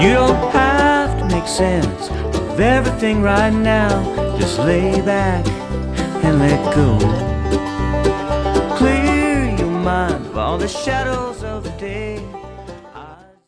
You don't have to make sense of everything right now. Just lay back and let go. Clear your mind of all the shadows of the day.